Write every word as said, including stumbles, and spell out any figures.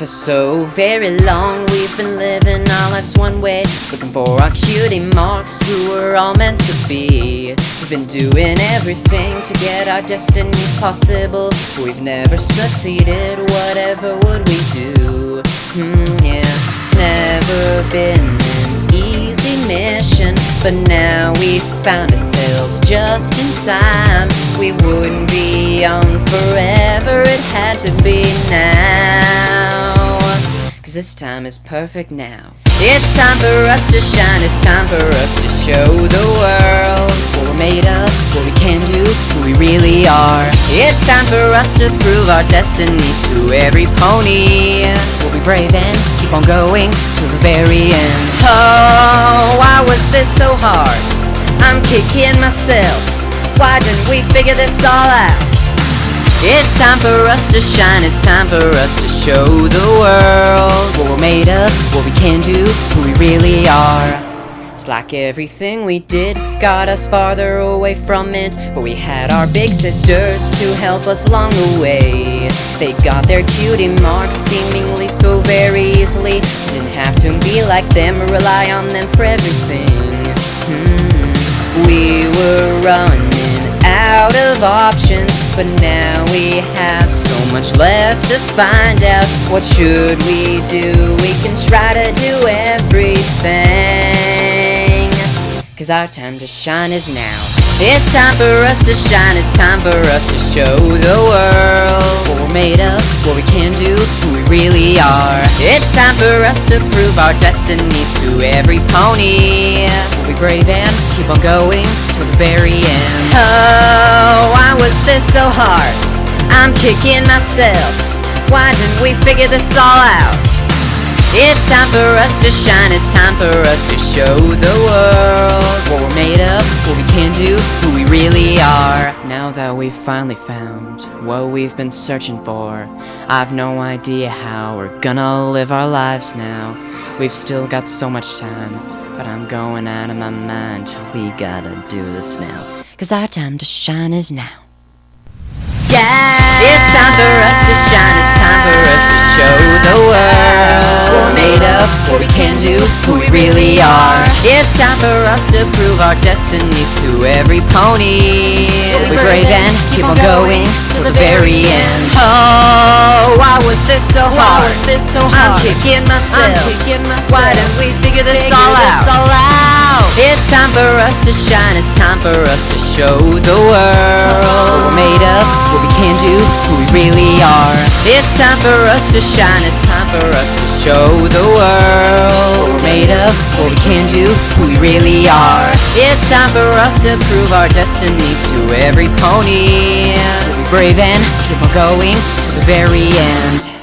For so very long we've been living our lives one way, looking for our cutie marks who we're all meant to be. We've been doing everything to get our destinies possible, but we've never succeeded. Whatever would we do? Hmm, yeah. It's never been an easy mission, but now we've found ourselves just in time. We wouldn't be young forever, it had to be now, 'cause this time is perfect now. It's time for us to shine, it's time for us to show the world what we're made of, what we can do, who we really are. It's time for us to prove our destinies to every pony. We'll be brave and keep on going till the very end. Oh, why was this so hard? I'm kicking myself. Why didn't we figure this all out? It's time for us to shine, it's time for us to show the world what we're made of, what we can do, who we really are. It's like everything we did got us farther away from it, but we had our big sisters to help us along the way. They got their cutie marks seemingly so very easily. Didn't have to be like them or rely on them for everything. Hmm. We were running out of options, but now we have so much left to find out. What should we do? We can try to do everything, 'cause our time to shine is now. It's time for us to shine, it's time for us to show the world what we're made of, what we can do, who we really are. It's time for us to prove our destinies to every pony. We'll be brave and keep on going till the very end. Oh, why was this so hard? I'm kicking myself. Why didn't we figure this all out? It's time for us to shine, it's time for us to show the world what we're made of, what we can do, who we really are. Now that we've finally found what we've been searching for, I've no idea how we're gonna live our lives now. We've still got so much time, but I'm going out of my mind. We gotta do this now, 'cause our time to shine is now. Yeah! It's time for us to shine, it's time for us to show the world what we're made of, what we can do, who we really are. It's time for us to prove our destinies to every pony. We'll be brave and keep on going till the very end. Oh, why was this so hard? Was this so hard? I'm kicking myself. I'm kicking myself. Why didn't we figure this figure all this out? All out? It's time for us to shine, it's time for us to show the world what we're made of, what we can do, who we really are. It's time for us to shine, it's time for us to show the world what we're made of, what we can do, who we really are. It's time for us to prove our destinies to every pony. We'll be brave and keep on going till the very end.